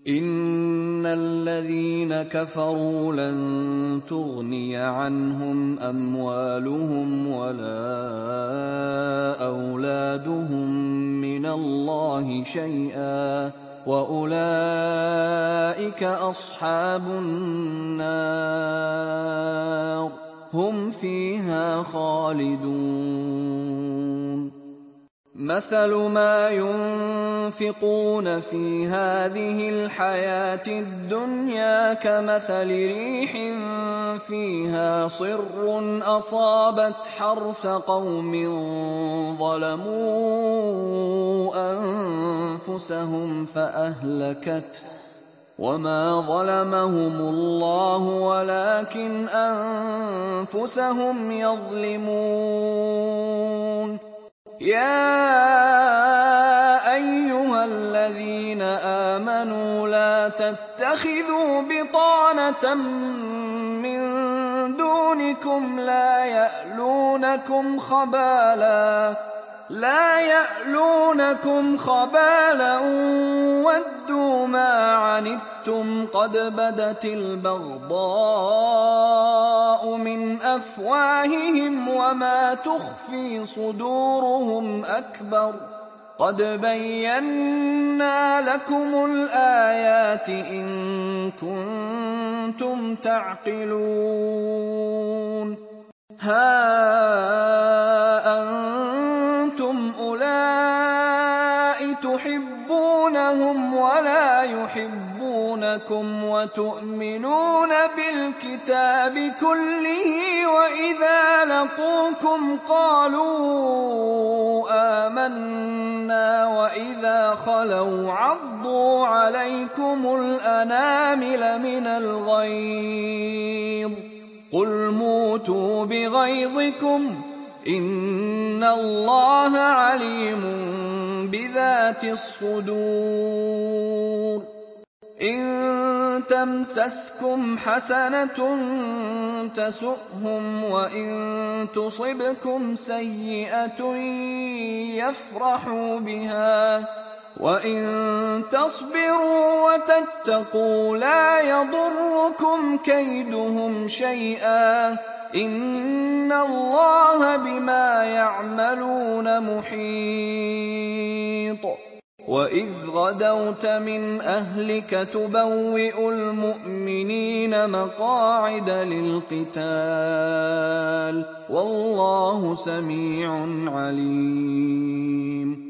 إن الذين كفروا لن تغني عنهم أموالهم ولا أولادهم من الله شيئا وأولئك أصحاب النار هم فيها خالدون. مثل ما ينفقون في هذه الحياة الدنيا كمثل ريح فيها صر أصابت حرث قوم ظلموا أنفسهم فأهلكته وما ظلمهم الله ولكن أنفسهم يظلمون. يا أيها الذين آمنوا لا تتخذوا بطانة من دونكم لا يألونكم خبالا ودوا ما عنتم قد بدت البغضاء من أفواههم وما تخفي صدورهم أكبر قد بينا لكم الآيات إن كنتم تعقلون. ها أنتم أولئك تحبونهم ولا يحبونكم وتؤمنون بالكتاب كله وإذا لقوكم قالوا آمنا وإذا خلوا عضوا عليكم الأنامل من الغيظ قل موتوا بغيظكم إن الله عليم بذات الصدور. إن تمسسكم حسنة تسؤهم وإن تصبكم سيئة يفرحوا بها وإن تصبروا وتتقوا لا يضركم كيدهم شيئا إن الله بما يعملون محيط. وإذ غدوت من أهلك تبوئ المؤمنين مقاعد للقتال والله سميع عليم.